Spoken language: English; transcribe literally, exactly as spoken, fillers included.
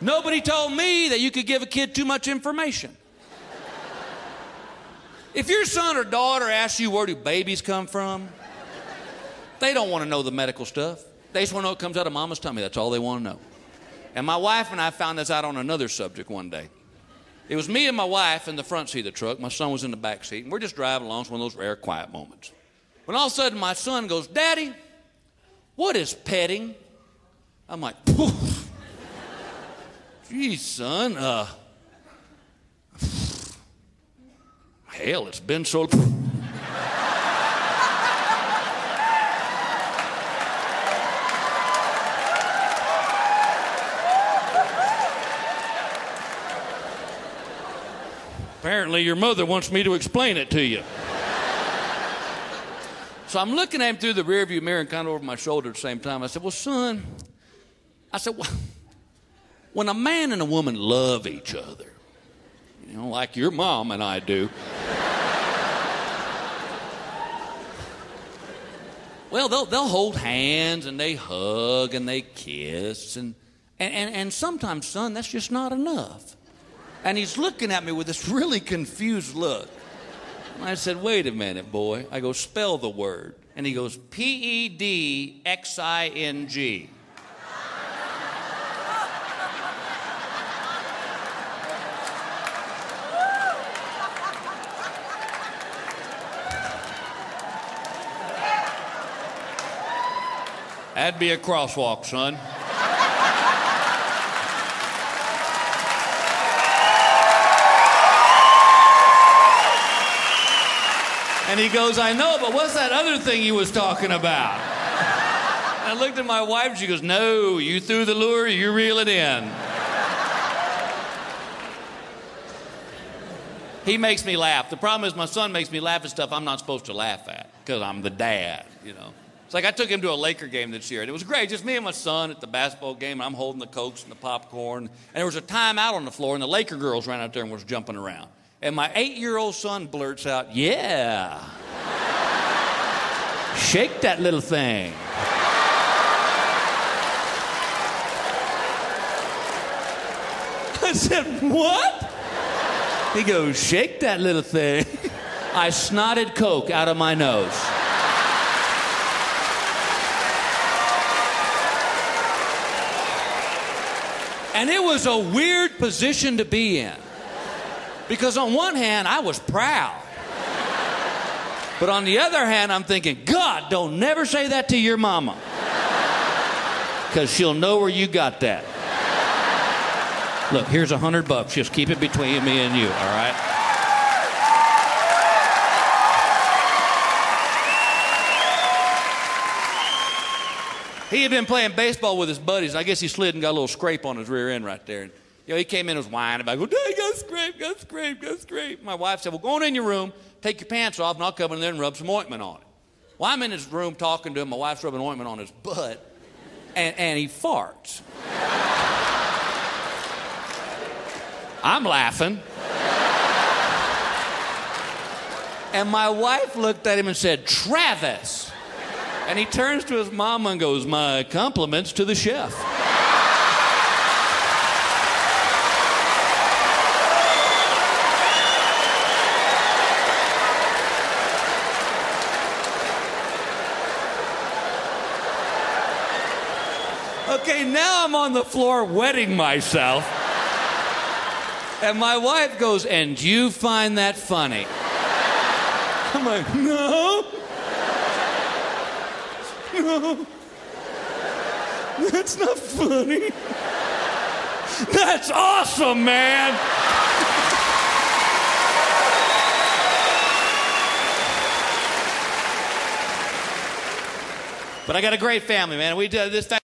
Nobody told me that you could give a kid too much information. If your son or daughter asks you where do babies come from, they don't want to know the medical stuff. They just want to know it comes out of mama's tummy. That's all they want to know. And my wife and I found this out on another subject one day. It was me and my wife in the front seat of the truck. My son was in the back seat, and we're just driving along. It's one of those rare quiet moments. When all of a sudden my son goes, "Daddy, what is petting?" I'm like, "Poof. Geez, son, uh, hell, it's been so..." Apparently your mother wants me to explain it to you. So I'm looking at him through the rearview mirror and kind of over my shoulder at the same time. I said, "Well, son," I said, well, when a man and a woman love each other, you know, like your mom and I do, well, they'll, they'll hold hands and they hug and they kiss. And, and, and, and sometimes, son, that's just not enough. And he's looking at me with this really confused look. And I said, "Wait a minute, boy." I go, "Spell the word." And he goes, P E D X I N G. That'd be a crosswalk, son. And he goes, "I know, but what's that other thing you was talking about?" And I looked at my wife, and she goes, "No, you threw the lure, you reel it in." He makes me laugh. The problem is my son makes me laugh at stuff I'm not supposed to laugh at because I'm the dad, you know. It's like I took him to a Laker game this year, and it was great. Just me and my son at the basketball game, and I'm holding the Cokes and the popcorn. And there was a timeout on the floor, and the Laker girls ran out there and was jumping around. And my eight-year-old son blurts out, "Yeah. Shake that little thing." I said, "What?" He goes, "Shake that little thing." I snotted Coke out of my nose. And it was a weird position to be in. Because on one hand, I was proud. But on the other hand, I'm thinking, God, don't never say that to your mama. Because she'll know where you got that. Look, here's a hundred bucks. Just keep it between me and you, all right? He had been playing baseball with his buddies. I guess he slid and got a little scrape on his rear end right there. And, you know, he came in and was whining about, "Go, Dad, got scrape, got scrape, got scrape." My wife said, "Well, go on in your room, take your pants off, and I'll come in there and rub some ointment on it." Well, I'm in his room talking to him. My wife's rubbing ointment on his butt, and, and he farts. I'm laughing. And my wife looked at him and said, "Travis." And he turns to his mama and goes, "My compliments to the chef." Okay, now I'm on the floor wetting myself. And my wife goes, "And you find that funny?" I'm like, "No. No. That's not funny. That's awesome, man." But I got a great family, man. We did this.